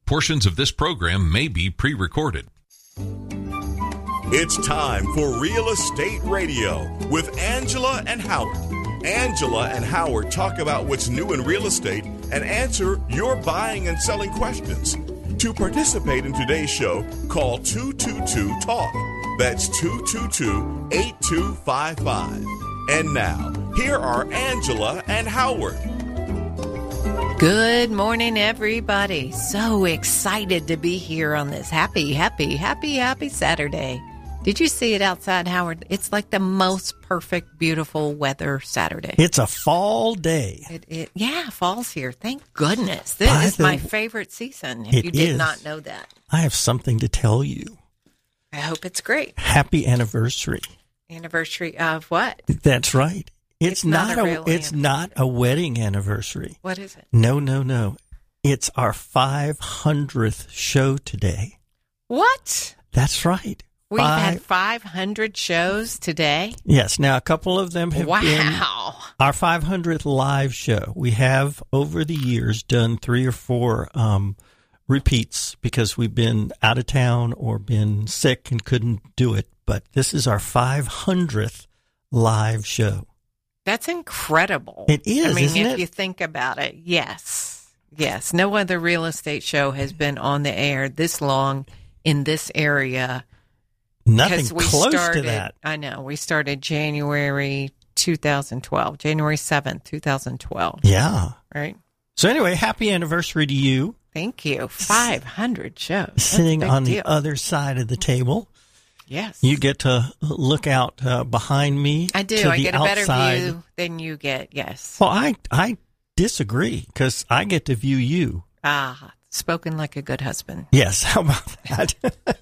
Portions of this program may be pre-recorded. It's time for Real Estate Radio with Angela and Howard. Angela and Howard talk about what's new in real estate and answer your buying and selling questions. To participate in today's show, call 222-TALK. That's 222-8255. And now, here are Angela and Howard. Good morning, everybody. So excited to be here on this happy Saturday. Did you see it outside, Howard? It's like the most perfect, beautiful weather Saturday. It's a fall day. Yeah, fall's here. Thank goodness. This is my favorite season, if you did not know that. I have something to tell you. I hope it's great. Happy anniversary. Anniversary of what? That's right. It's not a wedding anniversary. What is it? No. It's our 500th show today. What? That's right. We've had 500 shows today? Yes. Now, a couple of them have been our 500th live show. We have, over the years, done 3 or 4 repeats because we've been out of town or been sick and couldn't do it. But this is our 500th live show. That's incredible. It is, I mean, isn't it? If you think about it, yes. No other real estate show has been on the air this long in this area. Nothing close to that. I know. We started January 2012, January 7th, 2012. Yeah. Right? So anyway, happy anniversary to you. Thank you. 500 shows. Sitting on the other side of the table. Yes. You get to look out behind me. I do. I get a better view than you get, yes. Well, I disagree because I get to view you. Spoken like a good husband. Yes, how about that?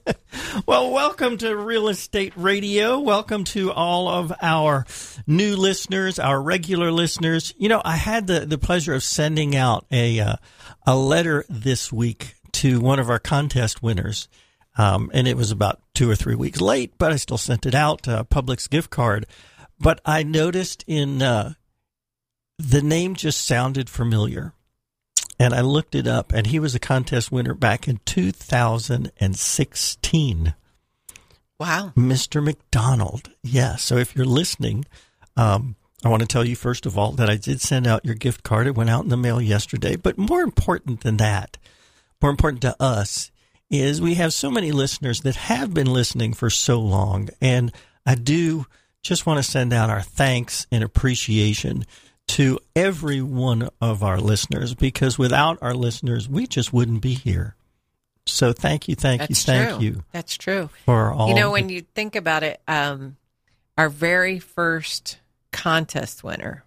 Well, welcome to Real Estate Radio. Welcome to all of our new listeners, our regular listeners. You know, I had the pleasure of sending out a letter this week to one of our contest winners. And it was about 2 or 3 weeks late, but I still sent it out, Publix gift card. But I noticed in the name just sounded familiar. And I looked it up, and he was a contest winner back in 2016. Wow. Mr. McDonald. Yeah, so if you're listening, I want to tell you, first of all, that I did send out your gift card. It went out in the mail yesterday. But more important than that, more important to us, is we have so many listeners that have been listening for so long. And I do just want to send out our thanks and appreciation to every one of our listeners, because without our listeners, we just wouldn't be here. So thank you. That's true. For all. When you think about it, our very first contest winner,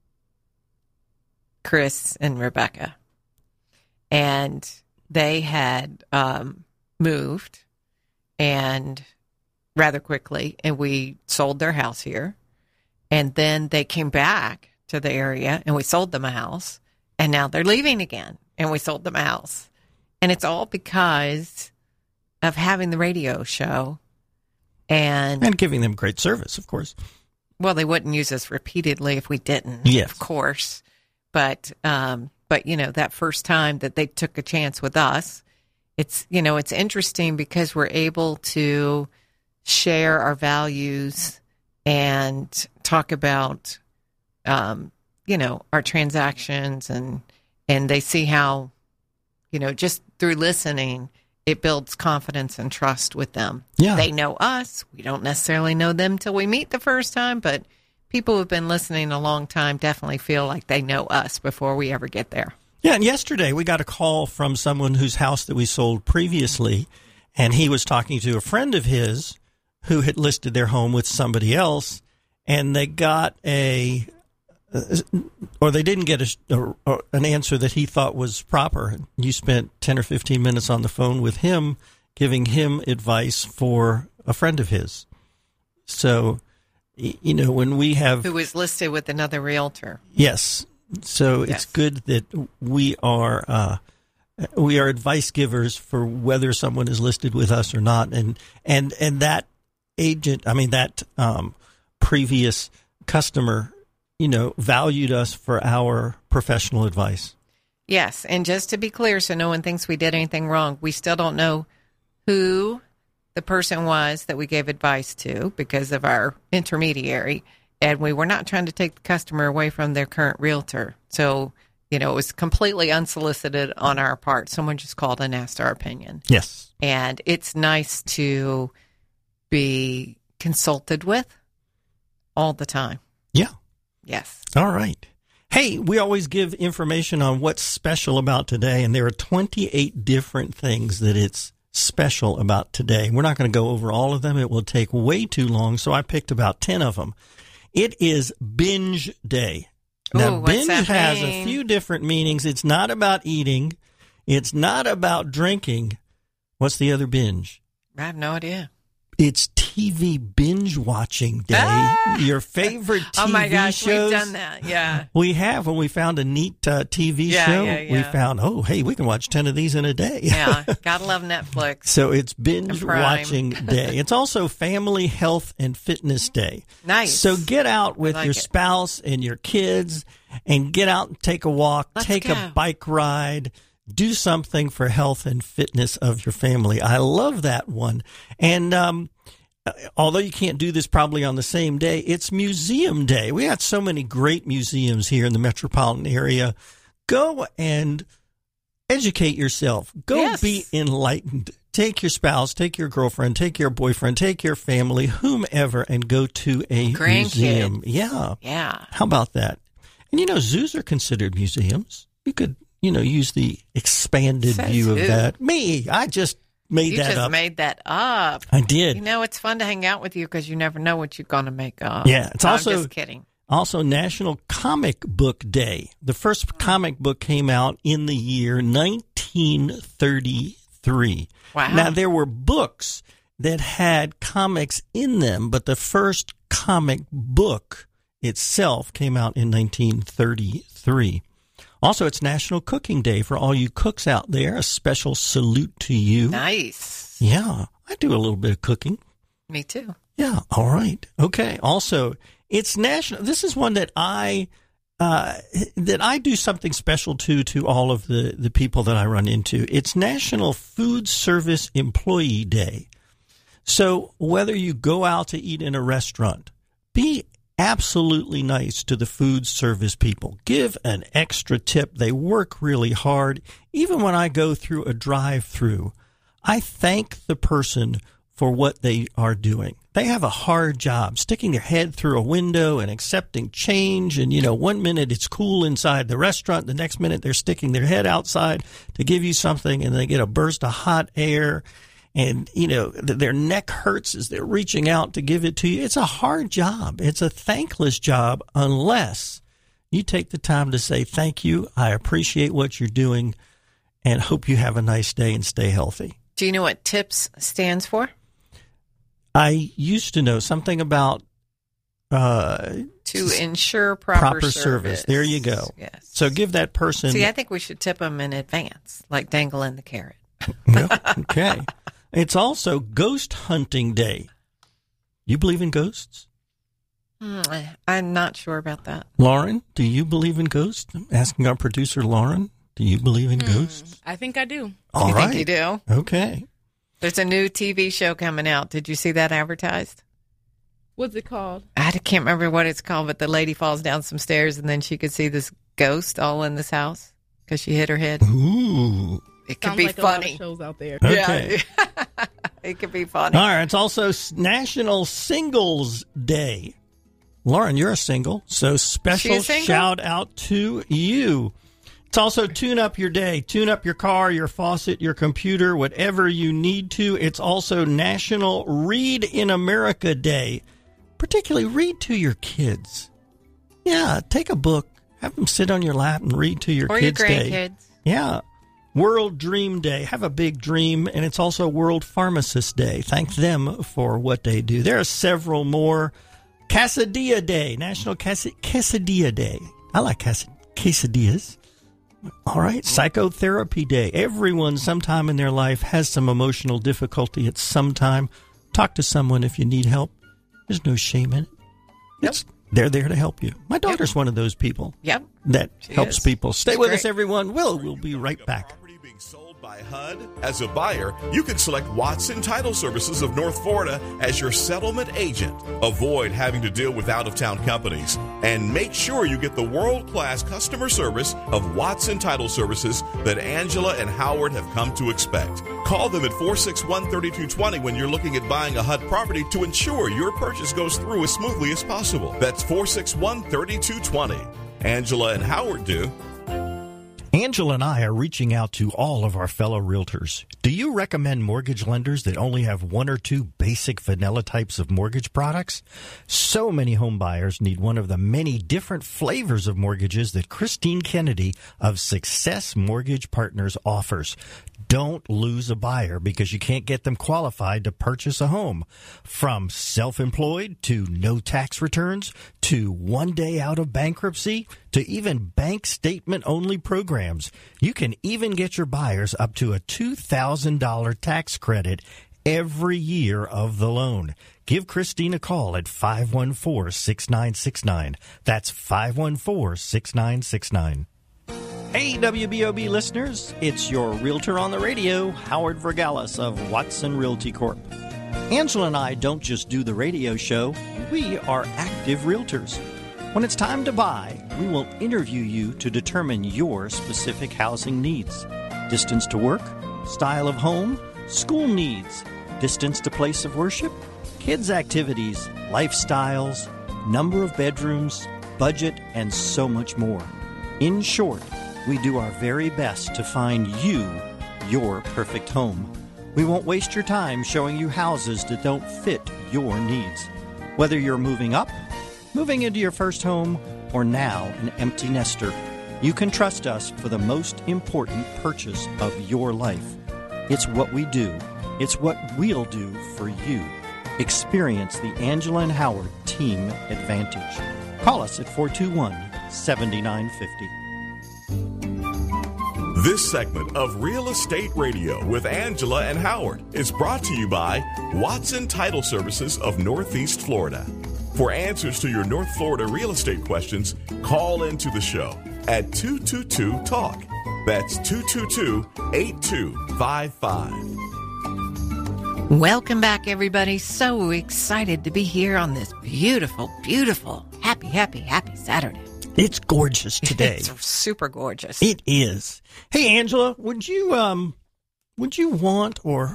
Chris and Rebecca, and they had moved and rather quickly, and we sold their house here. And then they came back to the area, and we sold them a house. And now they're leaving again, and we sold them a house. And it's all because of having the radio show and giving them great service, of course. Well, they wouldn't use us repeatedly if we didn't, yes, of course. But that first time that they took a chance with us, it's interesting because we're able to share our values and talk about, our transactions, and they see how, just through listening, it builds confidence and trust with them. Yeah. They know us. We don't necessarily know them till we meet the first time, but people who've been listening a long time definitely feel like they know us before we ever get there. Yeah, and yesterday we got a call from someone whose house that we sold previously, and he was talking to a friend of his who had listed their home with somebody else, and they got they didn't get an answer that he thought was proper. You spent 10 or 15 minutes on the phone with him, giving him advice for a friend of his. So, when we have... Who was listed with another realtor. Yes. So it's good that we are advice givers for whether someone is listed with us or not, and that agent, that previous customer, valued us for our professional advice. Yes, and just to be clear, so no one thinks we did anything wrong, we still don't know who the person was that we gave advice to because of our intermediary, and we were not trying to take the customer away from their current realtor. So, it was completely unsolicited on our part. Someone just called and asked our opinion. Yes. And it's nice to be consulted with all the time. Yeah. Yes. All right. Hey, we always give information on what's special about today, and there are 28 different things that it's special about today. We're not going to go over all of them. It will take way too long, so I picked about 10 of them. It is binge day. Now, binge has a few different meanings. It's not about eating. It's not about drinking. What's the other binge? I have no idea. It's TV binge watching day. Your favorite TV shows. Oh my gosh, we've done that. Yeah. We have. When we found a neat TV show, we found, we can watch 10 of these in a day. Yeah. Gotta love Netflix. So it's binge watching day. It's also Family Health and Fitness Day. Nice. So get out with your spouse and your kids and get out and take a walk, take a bike ride. Do something for health and fitness of your family. I love that one. And although you can't do this probably on the same day, it's Museum Day. We got so many great museums here in the metropolitan area. Go and educate yourself. Go be enlightened. Take your spouse, take your girlfriend, take your boyfriend, take your family, whomever, and go to a museum. Yeah. Yeah. How about that? And zoos are considered museums. You could use the expanded view of that. Me, I just made that up. You just made that up. I did. It's fun to hang out with you because you never know what you're going to make up. Yeah, it's I'm just kidding. Also National Comic Book Day. The first comic book came out in the year 1933. Wow. Now, there were books that had comics in them, but the first comic book itself came out in 1933. Also, it's National Cooking Day for all you cooks out there. A special salute to you. Nice. Yeah, I do a little bit of cooking. Me too. Yeah, all right. Okay. Also, it's national. This is one that I do something special to all of the people that I run into. It's National Food Service Employee Day. So whether you go out to eat in a restaurant, be absolutely nice to the food service people. Give an extra tip. They work really hard. Even when I go through a drive-through, I thank the person for what they are doing. They have a hard job, sticking their head through a window and accepting change. And, 1 minute it's cool inside the restaurant. The next minute they're sticking their head outside to give you something, and they get a burst of hot air. And, their neck hurts as they're reaching out to give it to you. It's a hard job. It's a thankless job unless you take the time to say, thank you, I appreciate what you're doing, and hope you have a nice day and stay healthy. Do you know what TIPS stands for? I used to know something about to ensure proper service. There you go. Yes. So give that person. See, I think we should tip them in advance, like dangling the carrot. Okay. It's also Ghost Hunting Day. You believe in ghosts? I'm not sure about that. Lauren, do you believe in ghosts? I'm asking our producer, Lauren, do you believe in ghosts? I think I do. All you right. think you do? Okay. There's a new TV show coming out. Did you see that advertised? What's it called? I can't remember what it's called, but the lady falls down some stairs and then she could see this ghost all in this house because she hit her head. Ooh. It could Sounds be like funny. A lot of shows out there. Okay. Yeah. It could be funny. All right. It's also National Singles Day. Lauren, you're a single, so special shout out to you. It's also Tune Up Your Day. Tune up your car, your faucet, your computer, whatever you need to. It's also National Read in America Day. Particularly read to your kids. Yeah, take a book, have them sit on your lap and read to your kids. Or your grandkids. Yeah. World Dream Day. Have a big dream. And it's also World Pharmacist Day. Thank them for what they do. There are several more. Quesadilla Day. National Quesadilla Day. I like quesadillas. All right. Psychotherapy Day. Everyone sometime in their life has some emotional difficulty at some time. Talk to someone if you need help. There's no shame in it. they're there to help you. My daughter's one of those people Yep. that She helps is. people. Stay She's with great. us, everyone. We'll be right back. Property being sold by HUD? As a buyer, you can select Watson Title Services of North Florida as your settlement agent. Avoid having to deal with out-of-town companies. And make sure you get the world-class customer service of Watson Title Services that Angela and Howard have come to expect. Call them at 461-3220 when you're looking at buying a HUD property to ensure your purchase goes through as smoothly as possible. That's 461-3220. Angela and Howard do. Angela and I are reaching out to all of our fellow realtors. Do you recommend mortgage lenders that only have one or two basic vanilla types of mortgage products? So many home buyers need one of the many different flavors of mortgages that Christine Kennedy of Success Mortgage Partners offers. Don't lose a buyer because you can't get them qualified to purchase a home. From self-employed to no tax returns to 1 day out of bankruptcy to even bank statement only programs. You can even get your buyers up to a $2,000 tax credit every year of the loan. Give Christine a call at 514-6969. That's 514-6969. Hey, WBOB listeners, it's your realtor on the radio, Howard Vergalis of Watson Realty Corp. Angela and I don't just do the radio show, we are active realtors. When it's time to buy, we will interview you to determine your specific housing needs. Distance to work, style of home, school needs, distance to place of worship, kids' activities, lifestyles, number of bedrooms, budget, and so much more. In short, we do our very best to find you your perfect home. We won't waste your time showing you houses that don't fit your needs. Whether you're moving up, moving into your first home, or now an empty nester, you can trust us for the most important purchase of your life. It's what we do. It's what we'll do for you. Experience the Angela and Howard Team Advantage. Call us at 421-7950. This segment of Real Estate Radio with Angela and Howard is brought to you by Watson Title Services of Northeast Florida. For answers to your North Florida real estate questions, call into the show at 222-TALK. That's 222-8255. Welcome back, everybody. So excited to be here on this beautiful, beautiful, happy Saturday. It's gorgeous today. It's super gorgeous. It is. Hey, Angela, would you want or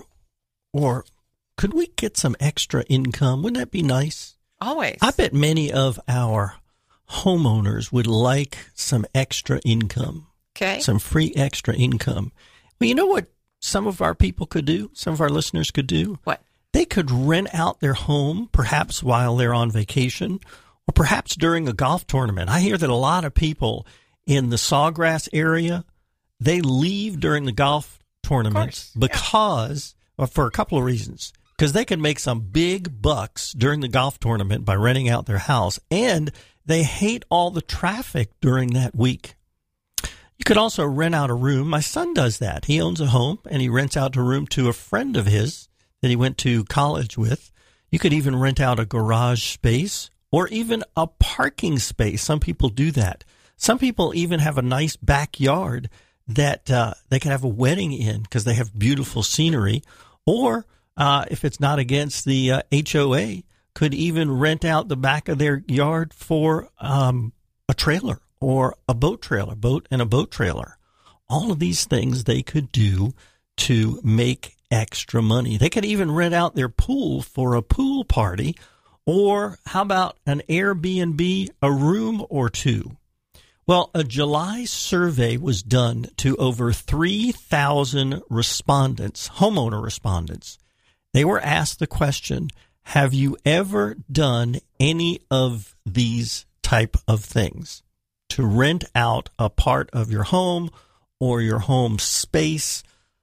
could we get some extra income? Wouldn't that be nice? Always. I bet many of our homeowners would like some extra income. Okay. Some free extra income. Well, you know what some of our people could do? Some of our listeners could do? What? They could rent out their home, perhaps while they're on vacation, or perhaps during a golf tournament. I hear that a lot of people in the Sawgrass area, they leave during the golf tournaments because, well, for a couple of reasons. Because they can make some big bucks during the golf tournament by renting out their house, and they hate all the traffic during that week. You could also rent out a room. My son does that. He owns a home, and he rents out a room to a friend of his that he went to college with. You could even rent out a garage space or even a parking space. Some people do that. Some people even have a nice backyard that they can have a wedding in because they have beautiful scenery. Or if it's not against the HOA, could even rent out the back of their yard for a trailer or a boat trailer, boat and a boat trailer. All of these things they could do to make extra money. They could even rent out their pool for a pool party. Or how about an Airbnb, a room or two? Well, a July survey was done to over 3,000 respondents, homeowner respondents. They were asked the question, have you ever done any of these type of things? To rent out a part of your home or your home space,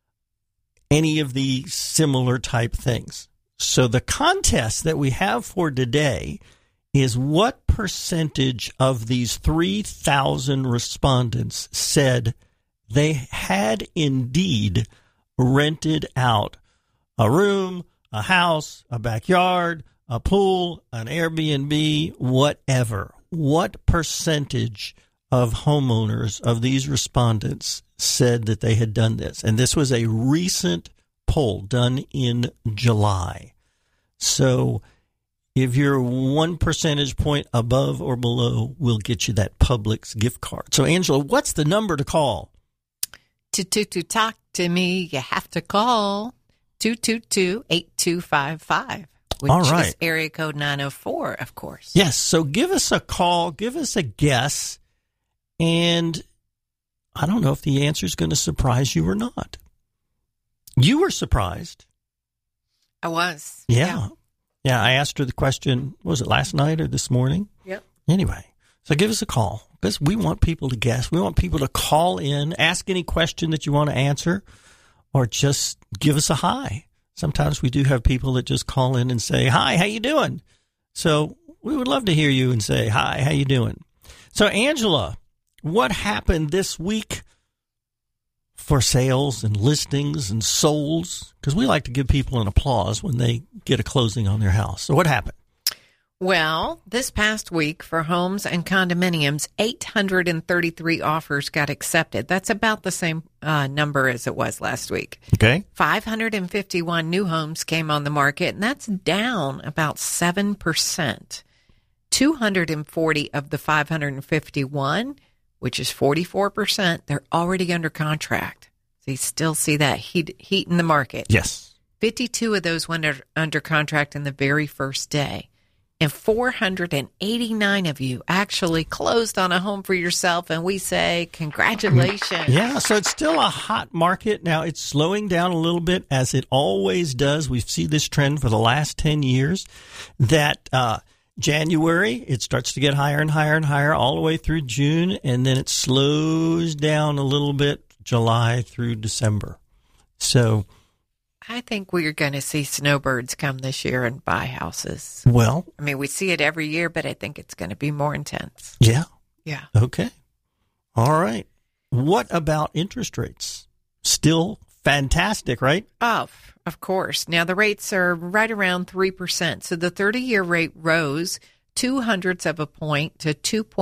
any of the similar type things. So the contest that we have for today is what percentage of these 3,000 respondents said they had indeed rented out a room, a house, a backyard, a pool, an Airbnb, whatever. What percentage of homeowners of these respondents said that they had done this? And this was a recent poll done in July. So if you're 1 percentage point above or below, we'll get you that Publix gift card. So, Angela, what's the number to call? To talk to me, you have to call 222-8255, which All right. is area code 904, of course. Yes, so give us a call, give us a guess, and I don't know if the answer is going to surprise you or not. You were surprised. I was. Yeah, I asked her the question, was it last night or this morning? Yep. Anyway, so give us a call because we want people to guess. We want people to call in, ask any question that you want to answer, or just give us a hi. Sometimes we do have people that just call in and say, hi, how you doing? So we would love to hear you and say, hi, how you doing? So, Angela, what happened this week for sales and listings and solds? Because we like to give people an applause when they get a closing on their house. So what happened? Well, this past week for homes and condominiums, 833 offers got accepted. That's about the same number as it was last week. Okay. 551 new homes came on the market, and that's down about 7%. 240 of the 551, which is 44%, they're already under contract. So you still see that heat in the market. Yes. 52 of those went under contract in the very first day. And 489 of you actually closed on a home for yourself, and we say congratulations. Yeah, so it's still a hot market. Now, it's slowing down a little bit, as it always does. We've seen this trend for the last 10 years, that January, it starts to get higher and higher and higher all the way through June, and then it slows down a little bit July through December. So I think we're going to see snowbirds come this year and buy houses. well, I mean, we see it every year, but I think it's going to be more intense. yeah. Yeah. Okay. All right. What about interest rates? Still fantastic, right? Oh, of course. Now, the rates are right around 3%. So the 30-year rate rose 0.02 of a point to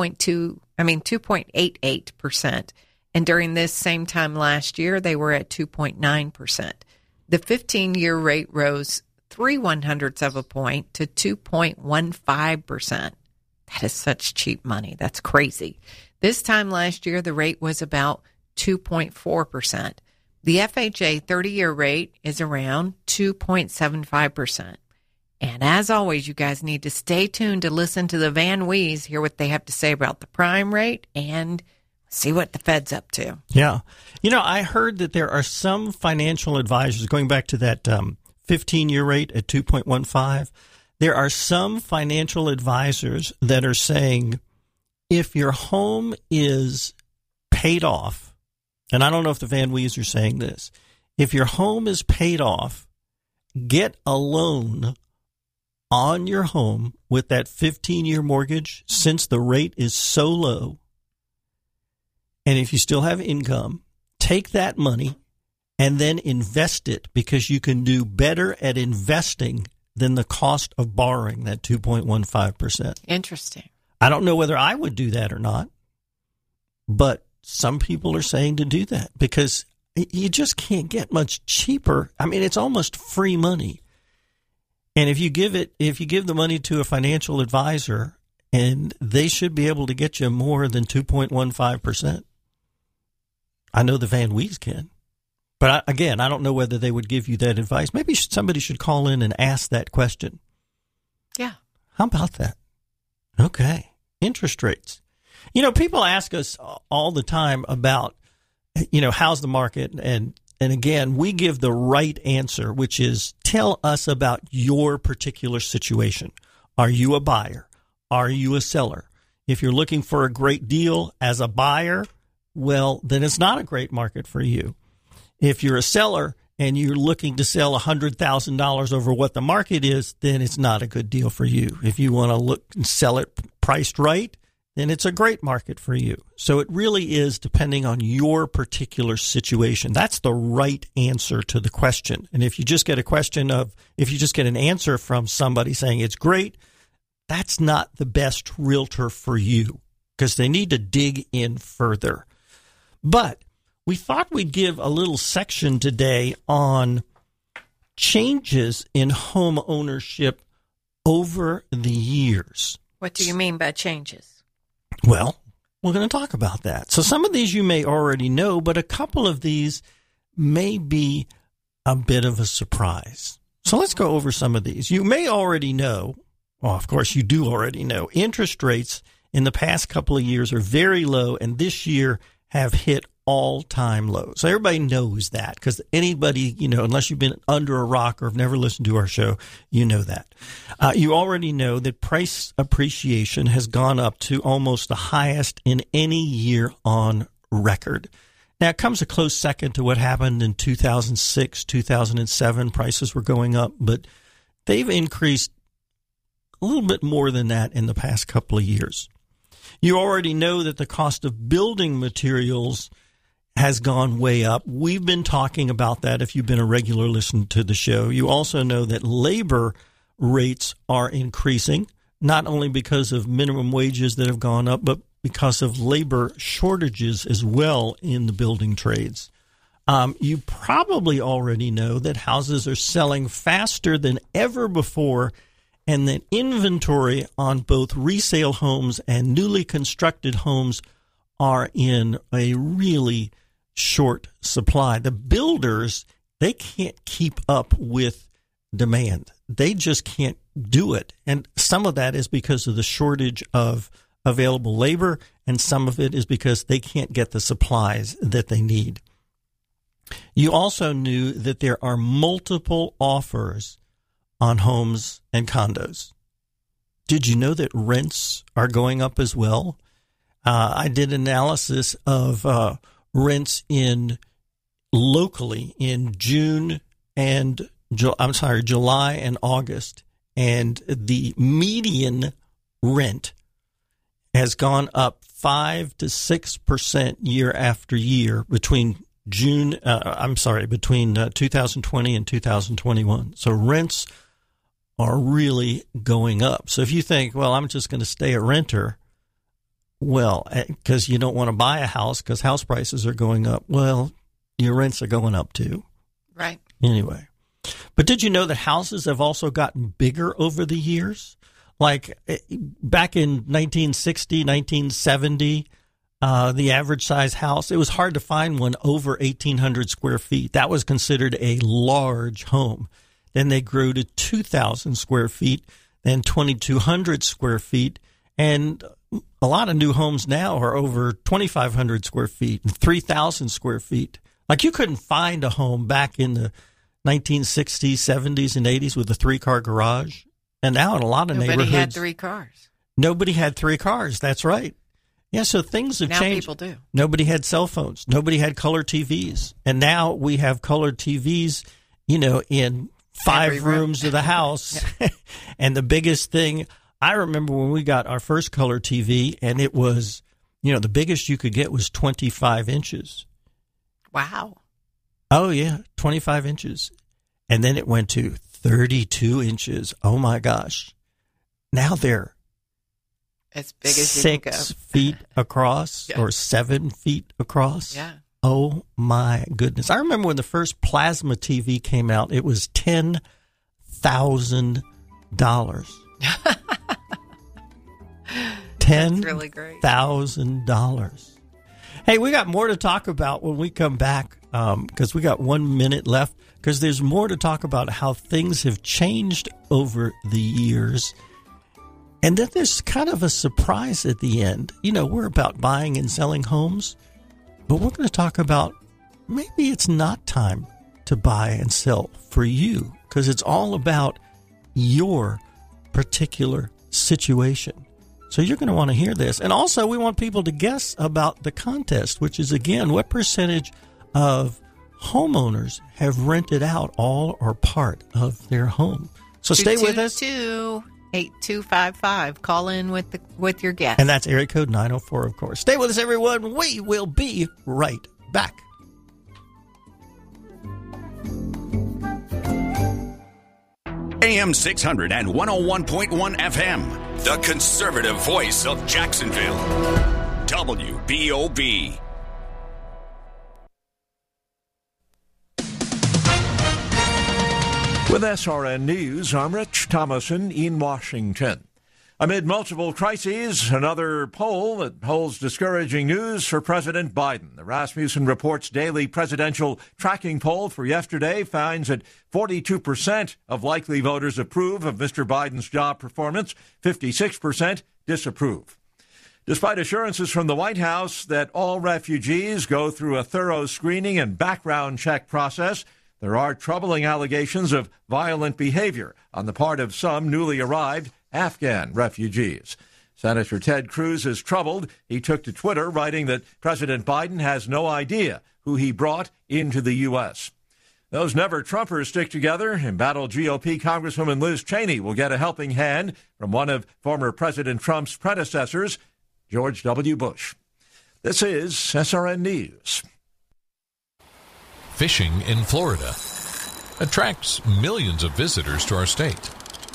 2.88%. And during this same time last year, they were at 2.9%. The 15-year rate rose 0.03 of a point to 2.15%. That is such cheap money. That's crazy. This time last year, the rate was about 2.4%. The FHA 30-year rate is around 2.75%. And as always, you guys need to stay tuned to listen to the Van Wees, hear what they have to say about the prime rate, and see what the Fed's up to. Yeah. You know, I heard that there are some financial advisors, going back to that 15-year rate at 2.15, there are some financial advisors that are saying if your home is paid off, and I don't know if the Van Wees are saying this, if your home is paid off, get a loan on your home with that 15-year mortgage since the rate is so low. And if you still have income, take that money and then invest it, because you can do better at investing than the cost of borrowing that 2.15%. Interesting. I don't know whether I would do that or not, but some people are saying to do that because you just can't get much cheaper. I mean, it's almost free money. And if you give the money to a financial advisor, and they should be able to get you more than 2.15%. I know the Van Wees can. But again, I don't know whether they would give you that advice. Maybe somebody should call in and ask that question. Yeah. How about that? Okay. Interest rates. You know, people ask us all the time about, how's the market? And again, we give the right answer, which is tell us about your particular situation. Are you a buyer? Are you a seller? If you're looking for a great deal as a buyer, well, then it's not a great market for you. If you're a seller and you're looking to sell $100,000 over what the market is, then it's not a good deal for you. If you want to look and sell it priced right, then it's a great market for you. So it really is depending on your particular situation. That's the right answer to the question. And if you just get an answer from somebody saying it's great, that's not the best realtor for you because they need to dig in further. But we thought we'd give a little section today on changes in home ownership over the years. What do you mean by changes? Well, we're going to talk about that. So some of these you may already know, but a couple of these may be a bit of a surprise. So let's go over some of these. You may already know, well, of course you do already know, interest rates in the past couple of years are very low, and this year have hit all-time lows. So everybody knows that because anybody, unless you've been under a rock or have never listened to our show, you know that. You already know that price appreciation has gone up to almost the highest in any year on record. Now, it comes a close second to what happened in 2006, 2007. Prices were going up, but they've increased a little bit more than that in the past couple of years. You already know that the cost of building materials has gone way up. We've been talking about that if you've been a regular listener to the show. You also know that labor rates are increasing, not only because of minimum wages that have gone up, but because of labor shortages as well in the building trades. You probably already know that houses are selling faster than ever before, and that inventory on both resale homes and newly constructed homes are in a really short supply. The builders, they can't keep up with demand. They just can't do it. And some of that is because of the shortage of available labor, and some of it is because they can't get the supplies that they need. You also knew that there are multiple offers on homes and condos. Did you know that rents are going up as well? I did analysis of rents locally in July and August, and the median rent has gone up 5 to 6% year after year between 2020 and 2021. So rents are really going up. So if you think, well, I'm just going to stay a renter, well, because you don't want to buy a house because house prices are going up, well, your rents are going up too. Right. Anyway. But did you know that houses have also gotten bigger over the years? Like back in 1960, 1970, the average size house, it was hard to find one over 1,800 square feet. That was considered a large home. Then they grew to 2,000 square feet, then 2,200 square feet, and a lot of new homes now are over 2,500 square feet and 3,000 square feet. Like you couldn't find a home back in the 1960s, 70s, and 80s with a 3-car garage. And now in a lot of neighborhoods, nobody had 3 cars. Nobody had 3 cars. That's right. Yeah, so things have changed. Now people do. Nobody had cell phones. Nobody had color TVs. And now we have color TVs, in 5 rooms of the house. Yeah. And the biggest thing, I remember when we got our first color TV, and it was, the biggest you could get was 25 inches. Wow. Oh, yeah, 25 inches. And then it went to 32 inches. Oh, my gosh. Now they're as big as 6 feet across or 7 feet across. Yeah. Oh, my goodness. I remember when the first plasma TV came out, it was $10,000. $10,000. Hey, we got more to talk about when we come back because we got 1 minute left because there's more to talk about how things have changed over the years. And then there's kind of a surprise at the end. We're about buying and selling homes, but we're going to talk about maybe it's not time to buy and sell for you because it's all about your particular situation. So you're going to want to hear this. And also, we want people to guess about the contest, which is, again, what percentage of homeowners have rented out all or part of their home. So stay with us. 8255. Call in with your guess. And that's area code 904, of course. Stay with us, everyone. We will be right back. AM 600 and 101.1 FM, the conservative voice of Jacksonville. WBOB. With SRN News, I'm Rich Thomason in Washington. Amid multiple crises, another poll that holds discouraging news for President Biden. The Rasmussen Report's daily presidential tracking poll for yesterday finds that 42% of likely voters approve of Mr. Biden's job performance, 56% disapprove. Despite assurances from the White House that all refugees go through a thorough screening and background check process, there are troubling allegations of violent behavior on the part of some newly arrived Afghan refugees. Senator Ted Cruz is troubled. He took to Twitter, writing that President Biden has no idea who he brought into the U.S. Those never-Trumpers stick together. Embattled GOP Congresswoman Liz Cheney will get a helping hand from one of former President Trump's predecessors, George W. Bush. This is SRN News. Fishing in Florida attracts millions of visitors to our state,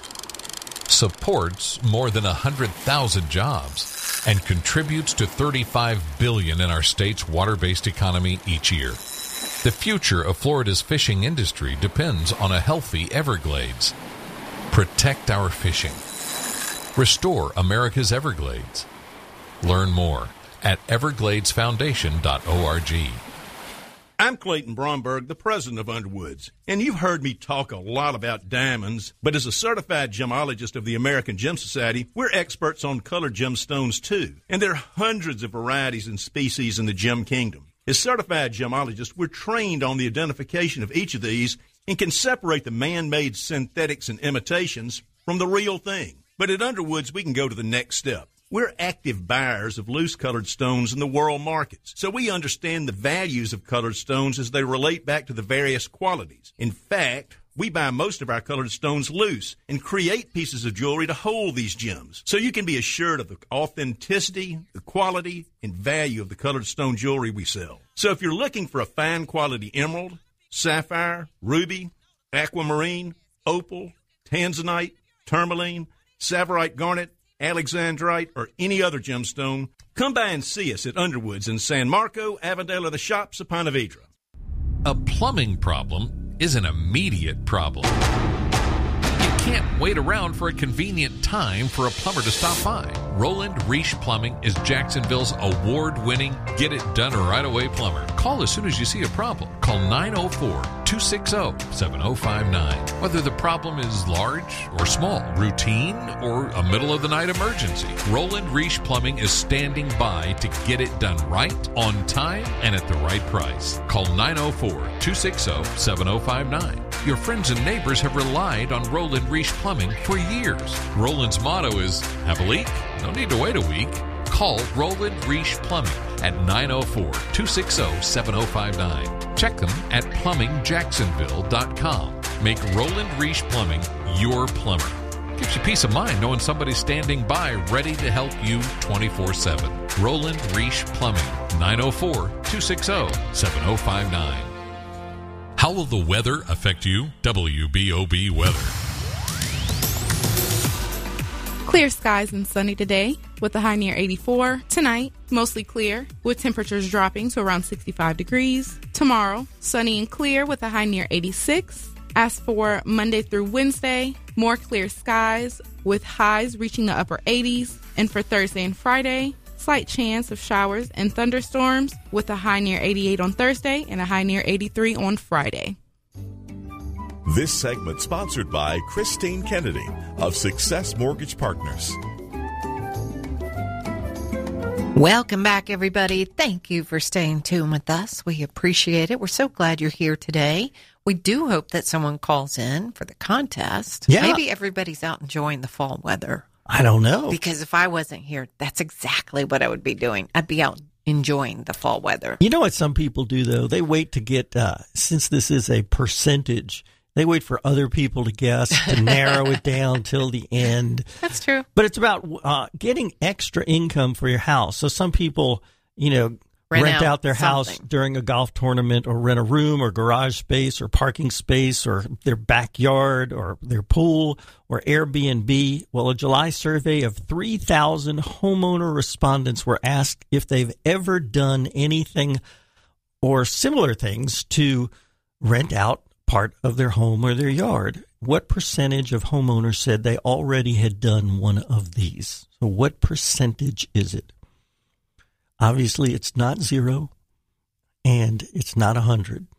supports more than 100,000 jobs, and contributes to $35 billion in our state's water-based economy each year. The future of Florida's fishing industry depends on a healthy Everglades. Protect our fishing. Restore America's Everglades. Learn more at evergladesfoundation.org. I'm Clayton Bromberg, the president of Underwoods, and you've heard me talk a lot about diamonds, but as a certified gemologist of the American Gem Society, we're experts on colored gemstones too, and there are hundreds of varieties and species in the gem kingdom. As certified gemologists, we're trained on the identification of each of these and can separate the man-made synthetics and imitations from the real thing. But at Underwoods, we can go to the next step. We're active buyers of loose-colored stones in the world markets, so we understand the values of colored stones as they relate back to the various qualities. In fact, we buy most of our colored stones loose and create pieces of jewelry to hold these gems, so you can be assured of the authenticity, the quality, and value of the colored stone jewelry we sell. So if you're looking for a fine-quality emerald, sapphire, ruby, aquamarine, opal, tanzanite, tourmaline, Savorite garnet, Alexandrite, or any other gemstone, come by and see us at Underwoods in San Marco, Avondale, or the shops of Ponte Vedra. A plumbing problem is an immediate problem. You can't wait around for a convenient time for a plumber to stop by. Roland Reich Plumbing is Jacksonville's award-winning, get-it-done-right-away plumber. Call as soon as you see a problem. Call 904-260-7059. Whether the problem is large or small, routine or a middle-of-the-night emergency, Roland Reich Plumbing is standing by to get it done right, on time, and at the right price. Call 904-260-7059. Your friends and neighbors have relied on Roland Reich Plumbing for years. Roland's motto is, have a leak? No need to wait a week. Call Roland Reich Plumbing at 904-260-7059. Check them at plumbingjacksonville.com. Make Roland Reich Plumbing your plumber. Gives you peace of mind knowing somebody's standing by ready to help you 24/7. Roland Reich Plumbing, 904-260-7059. How will the weather affect you? WBOB weather. Clear skies and sunny today with a high near 84. Tonight, mostly clear with temperatures dropping to around 65 degrees. Tomorrow, sunny and clear with a high near 86. As for Monday through Wednesday, more clear skies with highs reaching the upper 80s. And for Thursday and Friday, slight chance of showers and thunderstorms with a high near 88 on Thursday and a high near 83 on Friday. This segment sponsored by Christine Kennedy of Success Mortgage Partners. Welcome back, everybody. Thank you for staying tuned with us. We appreciate it. We're so glad you're here today. We do hope that someone calls in for the contest. Yeah. Maybe everybody's out enjoying the fall weather. I don't know. Because if I wasn't here, that's exactly what I would be doing. I'd be out enjoying the fall weather. You know what some people do, though? They wait to get, since this is a percentage, They wait for other people to guess to narrow it down till the end. That's true. But it's about getting extra income for your house. So some people, rent out their house during a golf tournament, or rent a room or garage space or parking space or their backyard or their pool or Airbnb. Well, a July survey of 3,000 homeowner respondents were asked if they've ever done anything or similar things to rent out part of their home or their yard. What percentage of homeowners said they already had done one of these? So what percentage is it? Obviously, it's not 0, and it's not 100.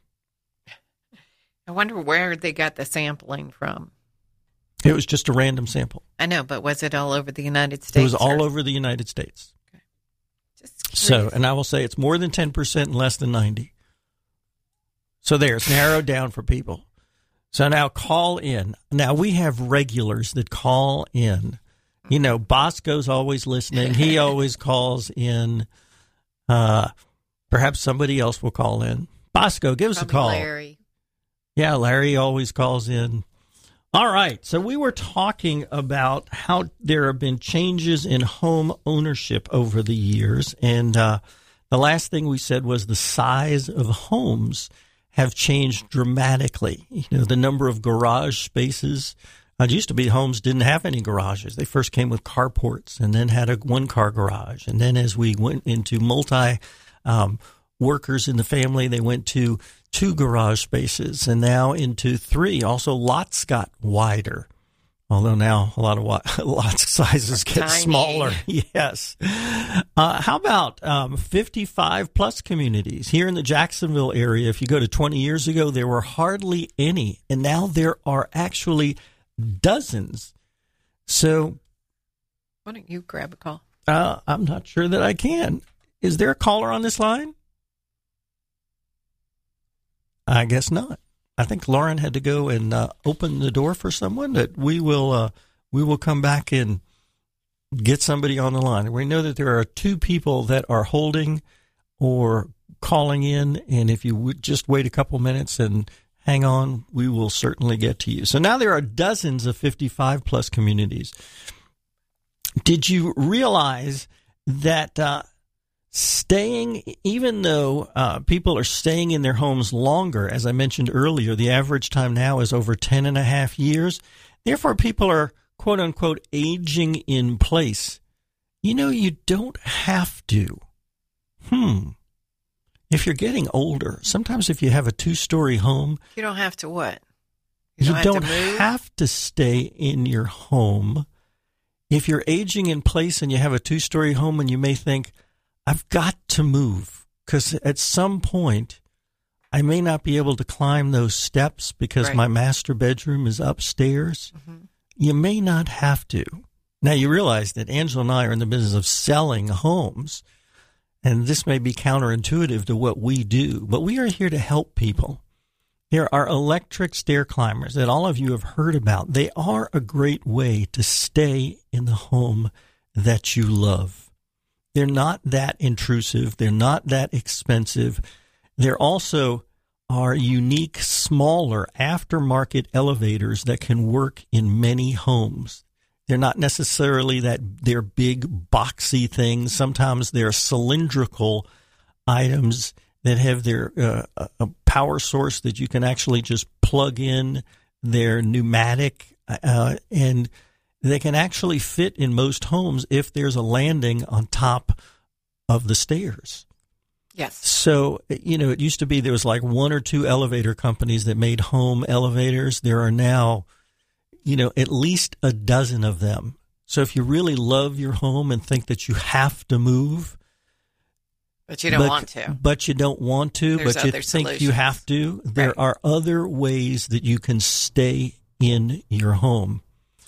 I wonder where they got the sampling from. It was just a random sample. I know, but was it all over the United States? It was all over the United States. Okay. Just so, and I will say it's more than 10% and less than 90. So there, it's narrowed down for people. So now call in. Now we have regulars that call in. Bosco's always listening. He always calls in. Perhaps somebody else will call in. Bosco, give us a call. Larry. Yeah, Larry always calls in. All right. So we were talking about how there have been changes in home ownership over the years. And the last thing we said was the size of homes have changed dramatically. The number of garage spaces. It used to be homes didn't have any garages. They first came with carports and then had a one-car garage. And then as we went into workers in the family, they went to 2 garage spaces and now into 3. Also, lots got wider, although now a lot of lot sizes get tiny. Smaller. Yes. How about 55-plus communities? Here in the Jacksonville area, if you go to 20 years ago, there were hardly any. And now there are actually dozens. So why don't you grab a call? I'm not sure that I can. Is there a caller on this line? I guess not. I think Lauren had to go and open the door for someone. That we will come back and get somebody on the line. We know that there are 2 people that are holding or calling in, and if you would just wait a couple minutes and hang on, we will certainly get to you. So now there are dozens of 55-plus communities. Did you realize that even though people are staying in their homes longer, as I mentioned earlier, the average time now is over 10 and a half years. Therefore, people are, quote unquote, aging in place. You don't have to. If you're getting older, sometimes if you have a 2-story home, you don't have to what? You don't have to stay in your home. If you're aging in place and you have a 2-story home and you may think, I've got to move because at some point I may not be able to climb those steps because my master bedroom is upstairs. Mm-hmm. You may not have to. Now, you realize that Angela and I are in the business of selling homes, and this may be counterintuitive to what we do, but we are here to help people. There are electric stair climbers that all of you have heard about. They are a great way to stay in the home that you love. They're not that intrusive. They're not that expensive. There also are unique, smaller aftermarket elevators that can work in many homes. They're not necessarily they're big, boxy things. Sometimes they're cylindrical items that have their a power source that you can actually just plug in. They're pneumatic, and they can actually fit in most homes if there's a landing on top of the stairs. Yes. So, it used to be there was like 1 or 2 elevator companies that made home elevators. There are now at least a dozen of them. So if you really love your home and think that you have to move, but you don't want to, but you think solutions. You have to, there are other ways that you can stay in your home.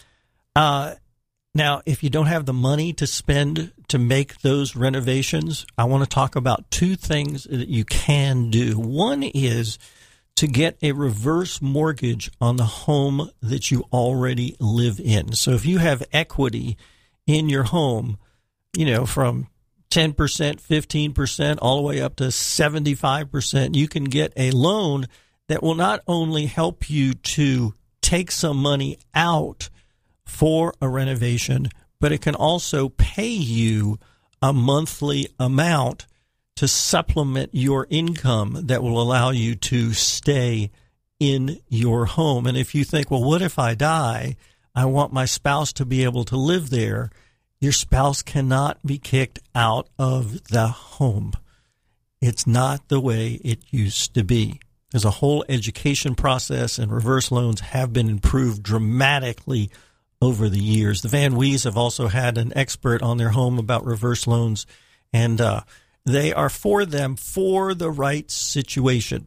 Now, if you don't have the money to spend to make those renovations, I want to talk about 2 things that you can do. One is to get a reverse mortgage on the home that you already live in. So if you have equity in your home, from 10%, 15%, all the way up to 75%, you can get a loan that will not only help you to take some money out for a renovation, but it can also pay you a monthly amount to supplement your income that will allow you to stay in your home. And if you think, well, what if I die? I want my spouse to be able to live there. Your spouse cannot be kicked out of the home. It's not the way it used to be. There's a whole education process, and reverse loans have been improved dramatically over the years. The Van Wees have also had an expert on their home about reverse loans, and they are for them for the right situation.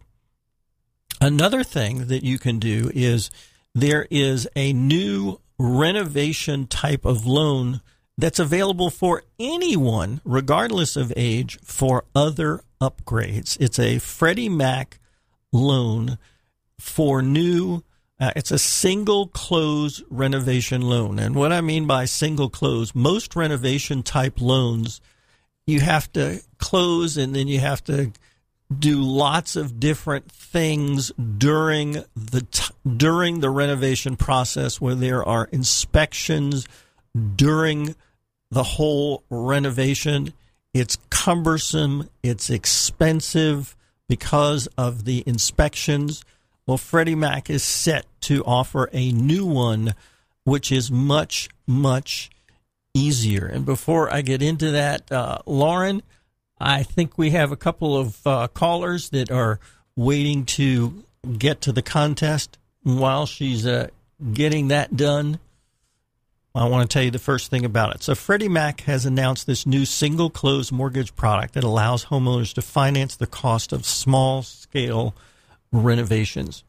Another thing that you can do is there is a new renovation type of loan that's available for anyone, regardless of age, for other upgrades. It's a Freddie Mac loan for new. It's a single close renovation loan. And what I mean by single close, most renovation type loans, you have to close and then you have to do lots of different things during the renovation process, where there are inspections during the whole renovation. It's cumbersome. It's expensive because of the inspections. Well, Freddie Mac is set to offer a new one, which is much, much easier. And before I get into that, Lauren, I think we have a couple of callers that are waiting to get to the contest. While she's getting that done, I want to tell you the first thing about it. So Freddie Mac has announced this new single close mortgage product that allows homeowners to finance the cost of small-scale renovations.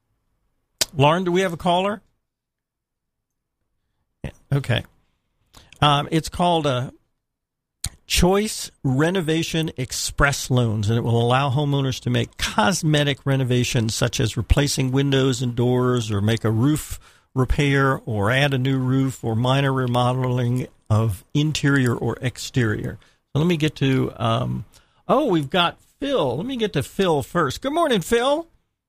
Lauren, do we have a caller? Yeah, okay. It's called Choice Renovation Express Loans, and it will allow homeowners to make cosmetic renovations such as replacing windows and doors, or make a roof repair, or add a new roof, or minor remodeling of interior or exterior. So let me get to we've got Phil. Let me get to Phil first. Good morning, Phil.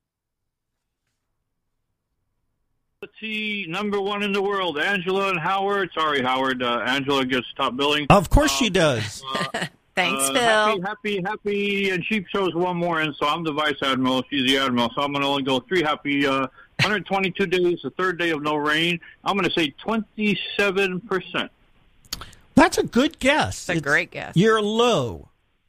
Number one in the world, Angela and Howard. Sorry, Howard. Angela gets top billing. Of course she does. Thanks, Phil. Happy, and she chose one more, and so I'm the vice admiral. She's the admiral, so I'm going to only go 3 happy. 122 days, the third day of no rain. I'm going to say 27%. That's a good guess. It's a great guess. You're low.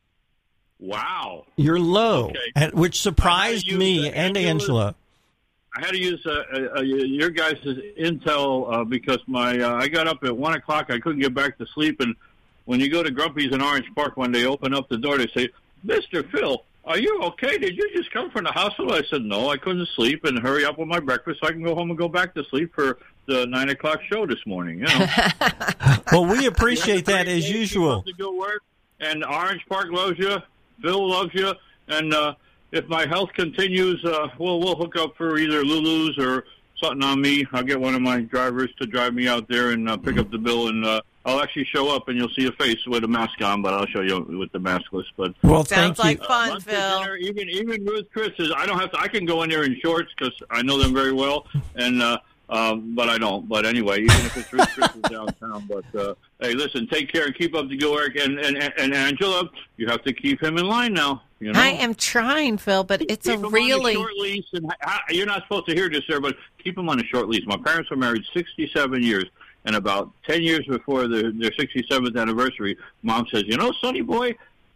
Wow. You're low, Okay. Which surprised me and Angela. I had to use your guys' intel because I got up at 1 o'clock. I couldn't get back to sleep. And when you go to Grumpy's in Orange Park, when they open up the door, they say, "Mr. Phil, are you okay? Did you just come from the hospital?" I said, "No, I couldn't sleep, and hurry up with my breakfast so I can go home and go back to sleep for the 9 o'clock show this morning." You know. Well, we appreciate that as usual. To go work, and Orange Park loves you. Phil loves you, and if my health continues, we'll hook up for either Lulu's or something on me. I'll get one of my drivers to drive me out there and pick up the bill, and I'll actually show up, and you'll see a face with a mask on, but I'll show you with the maskless. But well, sounds like you. fun, Phil. Dinner, even Ruth Chris says I don't have to. I can go in there in shorts because I know them very well, and but I don't. But anyway, even if it's Ruth Chris is downtown. But hey, listen, take care and keep up the good work. And Angela, you have to keep him in line now. You know? I am trying, Phil, but it's keep a really him on a short lease. And you're not supposed to hear this, sir, but keep him on a short lease. My parents were married 67 years. And about 10 years before their 67th anniversary, Mom says, "You know, Sonny boy,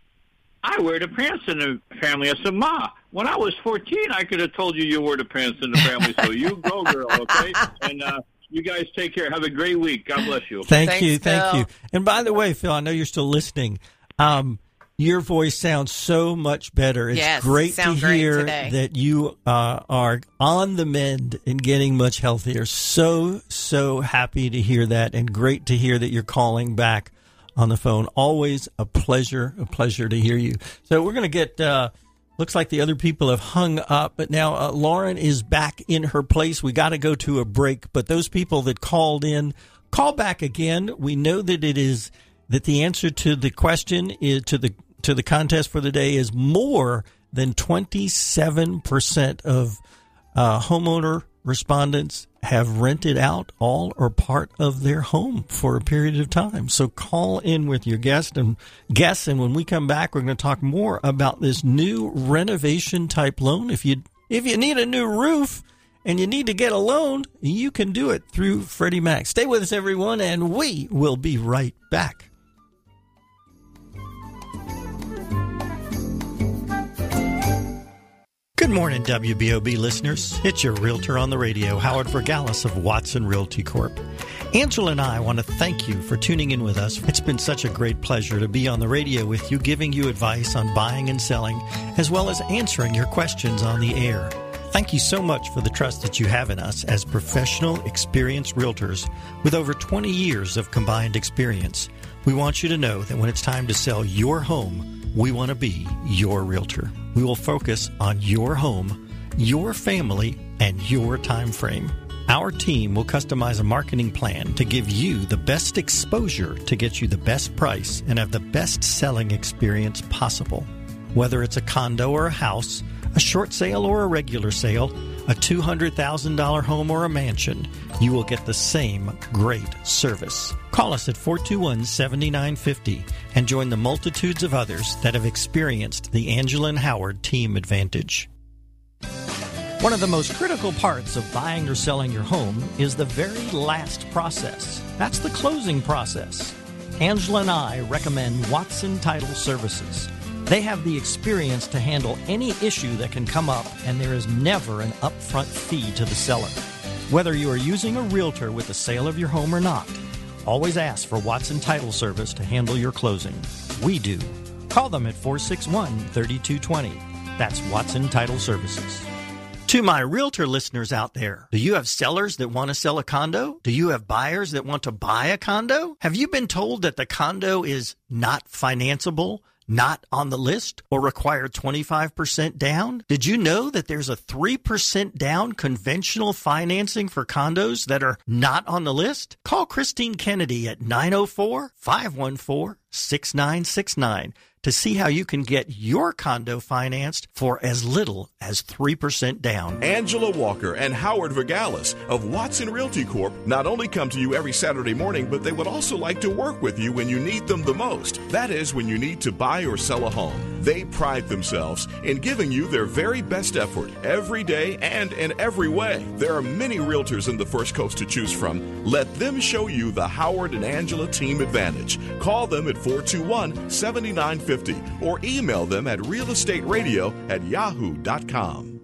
I wear the pants in the family." I said, "Ma, when I was 14, I could have told you wore the pants in the family, so you go, girl, okay?" And you guys take care. Have a great week. God bless you. Thank you. And by the way, Phil, I know you're still listening. Your voice sounds so much better. It's great to hear that you are on the mend and getting much healthier. So happy to hear that, and great to hear that you're calling back on the phone. Always a pleasure to hear you. So we're going to get, looks like the other people have hung up, but now Lauren is back in her place. We got to go to a break, but those people that called in, call back again. We know that that the answer to the question is to the contest for the day is more than 27% of homeowner respondents have rented out all or part of their home for a period of time. So call in with your guess, and when we come back, we're going to talk more about this new renovation type loan. If you need a new roof and you need to get a loan, you can do it through Freddie Mac. Stay with us, everyone, and we will be right back. Good morning, WBOB listeners. It's your realtor on the radio, Howard Vergalis of Watson Realty Corp. Angela and I want to thank you for tuning in with us. It's been such a great pleasure to be on the radio with you, giving you advice on buying and selling, as well as answering your questions on the air. Thank you so much for the trust that you have in us as professional, experienced realtors with over 20 years of combined experience. We want you to know that when it's time to sell your home, we want to be your realtor. We will focus on your home, your family, and your time frame. Our team will customize a marketing plan to give you the best exposure to get you the best price and have the best selling experience possible. Whether it's a condo or a house, a short sale or a regular sale, a $200,000 home or a mansion, you will get the same great service. Call us at 421-7950 and join the multitudes of others that have experienced the Angela and Howard Team Advantage. One of the most critical parts of buying or selling your home is the very last process. That's the closing process. Angela and I recommend Watson Title Services. They have the experience to handle any issue that can come up, and there is never an upfront fee to the seller. Whether you are using a realtor with the sale of your home or not, always ask for Watson Title Service to handle your closing. We do. Call them at 461-3220. That's Watson Title Services. To my realtor listeners out there, do you have sellers that want to sell a condo? Do you have buyers that want to buy a condo? Have you been told that the condo is not financeable, not on the list, or require 25% down? Did you know that there's a 3% down conventional financing for condos that are not on the list? Call Christine Kennedy at 904-514-6969 to see how you can get your condo financed for as little as 3% down. Angela Walker and Howard Vergalis of Watson Realty Corp. not only come to you every Saturday morning, but they would also like to work with you when you need them the most. That is, when you need to buy or sell a home. They pride themselves in giving you their very best effort every day and in every way. There are many realtors in the First Coast to choose from. Let them show you the Howard and Angela Team Advantage. Call them at 421-7950 or email them at realestateradio@yahoo.com.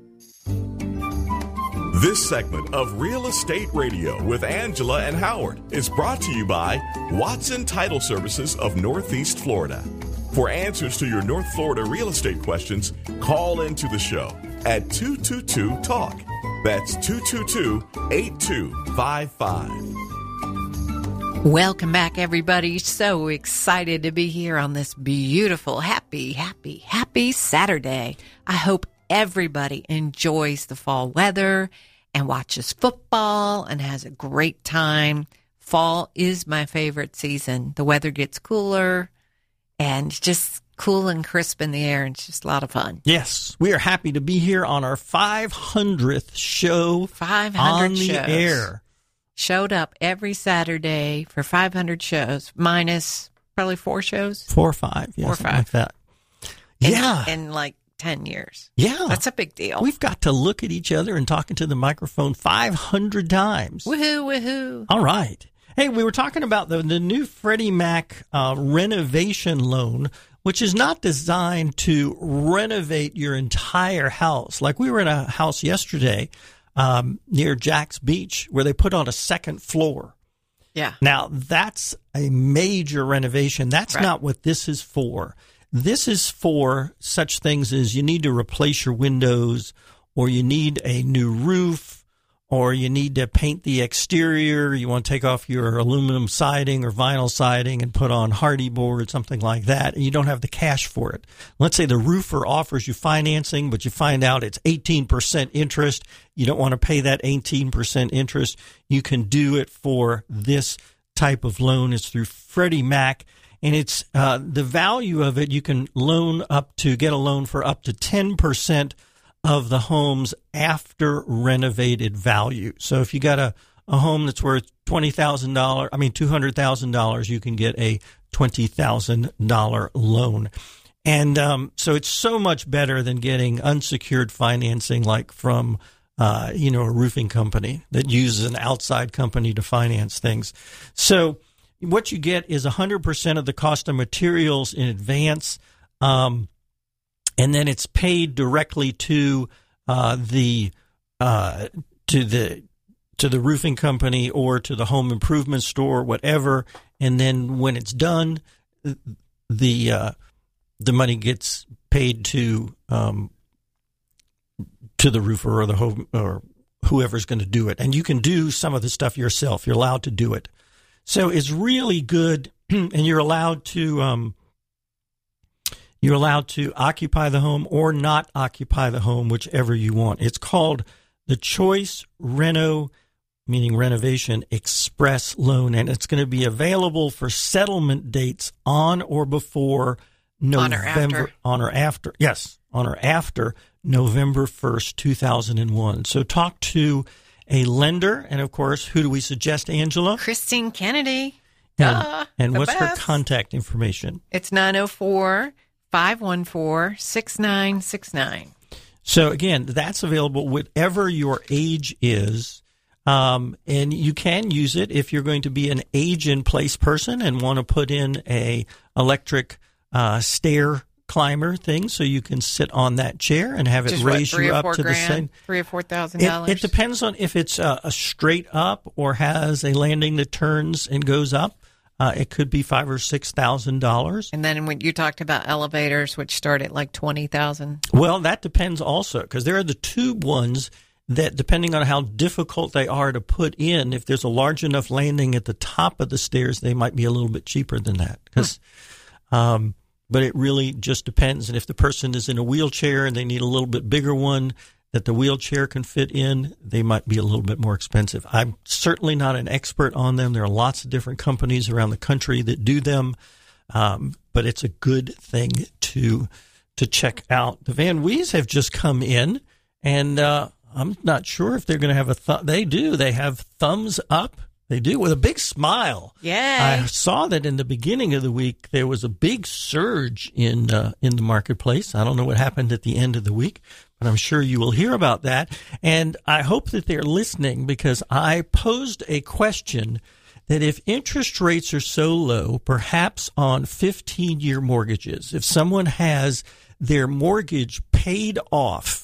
This segment of Real Estate Radio with Angela and Howard is brought to you by Watson Title Services of Northeast Florida. For answers to your North Florida real estate questions, call into the show at 222-TALK. That's 222-8255. Welcome back, everybody. So excited to be here on this beautiful, happy Saturday. I hope everybody enjoys the fall weather and watches football and has a great time. Fall is my favorite season. The weather gets cooler and just cool and crisp in the air, and it's just a lot of fun. Yes, we are happy to be here on our 500th show 500 on the shows. air. Showed up every Saturday for 500 shows, minus probably 4 shows. 4 or 5, yeah, 4 or 5. like that. Yeah. In like 10 years. Yeah. That's a big deal. We've got to look at each other and talk into the microphone 500 times. Woohoo, woohoo. All right. Hey, we were talking about the new Freddie Mac renovation loan, which is not designed to renovate your entire house. Like we were in a house yesterday near Jack's Beach where they put on a second floor. Yeah. Now, that's a major renovation. That's Right. not what this is for. This is for such things as you need to replace your windows, or you need a new roof, or you need to paint the exterior. You want to take off your aluminum siding or vinyl siding and put on hardy board, something like that, and you don't have the cash for it. Let's say the roofer offers you financing, but you find out it's 18% interest. You don't want to pay that 18% interest. You can do it for this type of loan. It's through Freddie Mac. and it's the value of it. You can get a loan for up to 10% of the home's after renovated value. So if you got a home that's worth $200,000, you can get a $20,000 loan. And so it's so much better than getting unsecured financing like from a roofing company that uses an outside company to finance things. So what you get is 100% of the cost of materials in advance, and then it's paid directly to the roofing company or to the home improvement store, whatever. And then when it's done, the money gets paid to the roofer or the home or whoever's going to do it. And you can do some of the stuff yourself. You're allowed to do it. So it's really good, and you're allowed to occupy the home or not occupy the home, whichever you want. It's called the Choice Reno, meaning Renovation Express Loan, and it's going to be available for settlement dates on or before November, on or after November 1st, 2001. So talk to a lender, and of course, who do we suggest, Angela? Christine Kennedy. And what's her contact information? It's 904-514-6969. So again, that's available whatever your age is. And you can use it if you're going to be an age-in-place person and want to put in a electric stair climber thing, so you can sit on that chair and have it raise you up to the same. $3,000 or $4,000. It depends on if it's a straight up or has a landing that turns and goes up. It could be $5,000 or $6,000. And then when you talked about elevators, which start at like $20,000. Well, that depends also, because there are the tube ones that, depending on how difficult they are to put in, if there's a large enough landing at the top of the stairs, they might be a little bit cheaper than that. But it really just depends. And if the person is in a wheelchair and they need a little bit bigger one that the wheelchair can fit in, they might be a little bit more expensive. I'm certainly not an expert on them. There are lots of different companies around the country that do them, but it's a good thing to check out. The Van Wees have just come in, and I'm not sure if they're going to have they do. They have thumbs up. They do, with a big smile. Yeah. I saw that in the beginning of the week there was a big surge in the marketplace. I don't know what happened at the end of the week, but I'm sure you will hear about that. And I hope that they're listening, because I posed a question that if interest rates are so low, perhaps on 15-year mortgages, if someone has their mortgage paid off.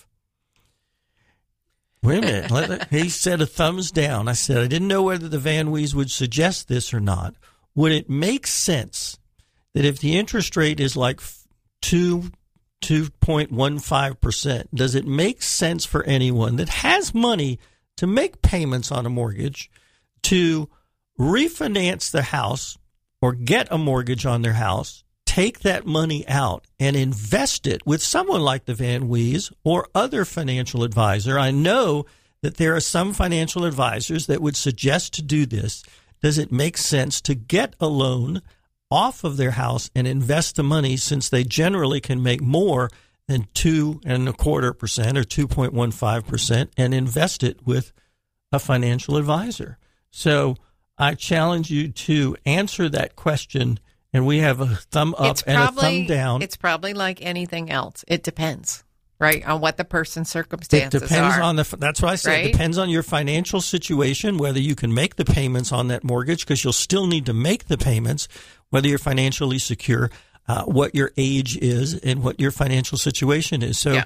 Wait a minute. He said a thumbs down. I said, I didn't know whether the Van Wees would suggest this or not. Would it make sense that if the interest rate is like 2.15%, does it make sense for anyone that has money to make payments on a mortgage to refinance the house or get a mortgage on their house, take that money out and invest it with someone like the Van Wees or other financial advisor? I know that there are some financial advisors that would suggest to do this. Does it make sense to get a loan off of their house and invest the money, since they generally can make more than 2.25% or 2.15%, and invest it with a financial advisor? So I challenge you to answer that question. And we have a thumb up and a thumb down. It's probably like anything else. It depends, right, on what the person's circumstances are. It depends on that's what I said. Right? It depends on your financial situation, whether you can make the payments on that mortgage, because you'll still need to make the payments, whether you're financially secure, what your age is, and what your financial situation is. So,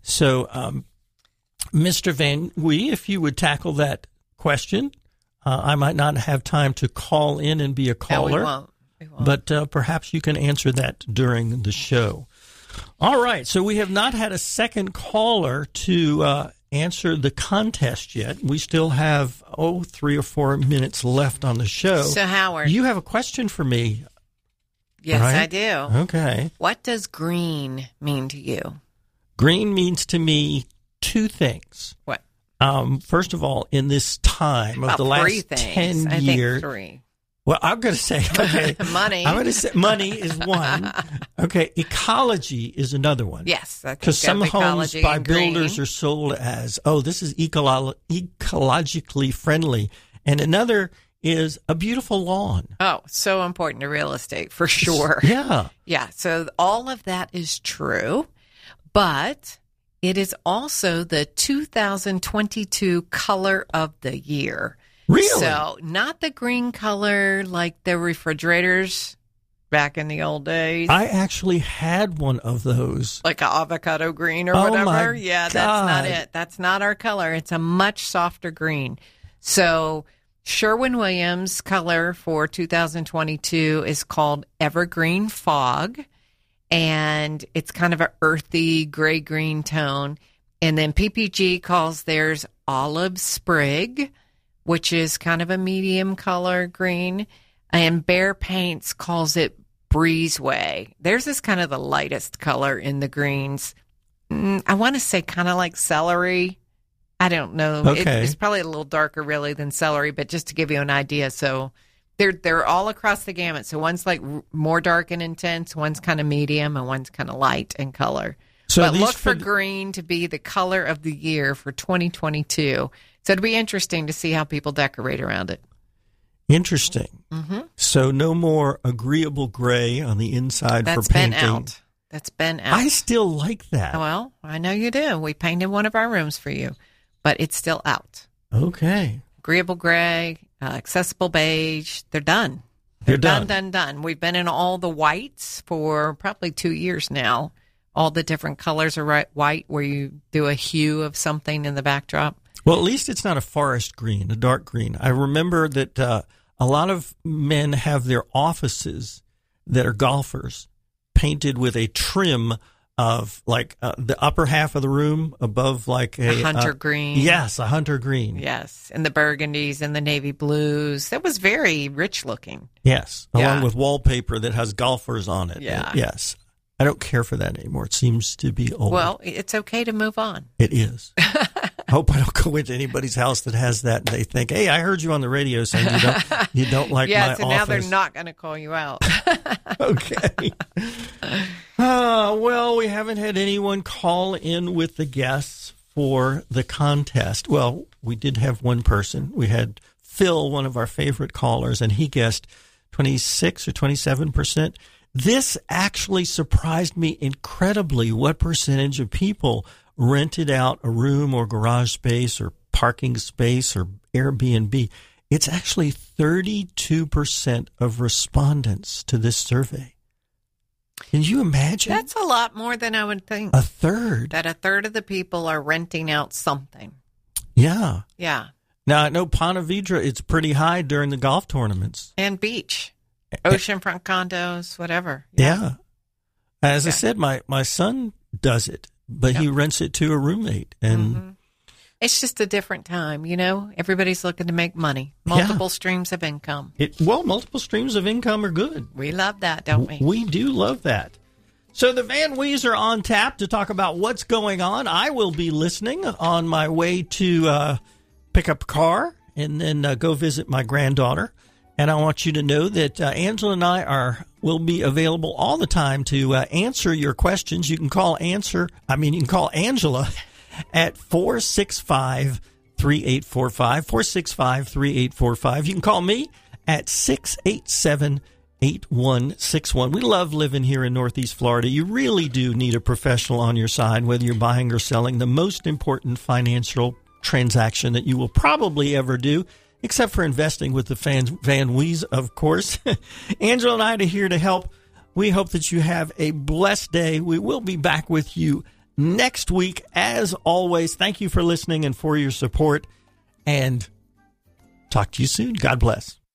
Mr. Van Wee, if you would tackle that question, I might not have time to call in and be a caller. No, we won't. But perhaps you can answer that during the show. All right. So we have not had a second caller to answer the contest yet. We still have, 3 or 4 minutes left on the show. So, Howard, you have a question for me. Yes, right? I do. Okay. What does green mean to you? Green means to me two things. What? First of all, in this time of the last 10 years. Three. Well, I'm going to say, okay. Money. I'm going to say money is one. Okay. Ecology is another one. Yes. Because some homes by builders are sold as, this is ecologically friendly. And another is a beautiful lawn. Oh, so important to real estate, for sure. Yeah. Yeah. So all of that is true. But it is also the 2022 color of the year. Really? So not the green color like the refrigerators back in the old days. I actually had one of those. Like an avocado green or Oh, whatever. my Yeah, God. that's not it. That's not our color. It's a much softer green. So Sherwin-Williams color for 2022 is called Evergreen Fog. And it's kind of an earthy gray-green tone. And then PPG calls theirs Olive Sprig, which is kind of a medium color green. And Behr Paints calls it Breezeway. Theirs is kind of the lightest color in the greens. I want to say kind of like celery. I don't know. Okay. It's probably a little darker really than celery, but just to give you an idea. So they're all across the gamut. So one's like more dark and intense, one's kind of medium, and one's kind of light in color. So but these look for green to be the color of the year for 2022. So it'll be interesting to see how people decorate around it. Interesting. Mm-hmm. So no more agreeable gray on the inside That's for painting. been out. That's been out. I still like that. Well, I know you do. We painted one of our rooms for you, but it's still out. Okay. Agreeable gray, accessible beige. They're done. They're done. We've been in all the whites for probably 2 years now. All the different colors are white where you do a hue of something in the backdrop. Well, at least it's not a forest green, a dark green. I remember that a lot of men have their offices that are golfers painted with a trim of like the upper half of the room above like a hunter green. Yes, a hunter green. Yes, and the burgundies and the navy blues. That was very rich looking. Yes, Yeah. along with wallpaper that has golfers on it. Yeah. Yes. I don't care for that anymore. It seems to be old. Well, it's okay to move on. It is. I hope I don't go into anybody's house that has that and they think, hey, I heard you on the radio saying you don't like my so now they're office. not going to call you out. Okay. Well, we haven't had anyone call in with the guests for the contest. Well, we did have one person. We had Phil, one of our favorite callers, and he guessed 26 or 27%. This actually surprised me incredibly what percentage of people rented out a room or garage space or parking space or Airbnb. It's actually 32% of respondents to this survey. Can you imagine? That's a lot more than I would think. A third. That a third of the people are renting out something. Yeah. Yeah. Now, I know Ponte Vedra, it's pretty high during the golf tournaments. And beach. Oceanfront condos, whatever. Yeah. As I said, my son does it, but he rents it to a roommate. And it's just a different time, you know? Everybody's looking to make money. Multiple streams of income. Multiple streams of income are good. We love that, don't we? We do love that. So the Van Wees are on tap to talk about what's going on. I will be listening on my way to pick up a car and then go visit my granddaughter. And I want you to know that Angela and I will be available all the time to answer your questions. You can call Angela at 465-3845, 465-3845. You can call me at 687-8161. We love living here in Northeast Florida. You really do need a professional on your side, whether you're buying or selling the most important financial transaction that you will probably ever do, except for investing with the Van Wees, of course. Angela and I are here to help. We hope that you have a blessed day. We will be back with you next week. As always, thank you for listening and for your support. And talk to you soon. God bless.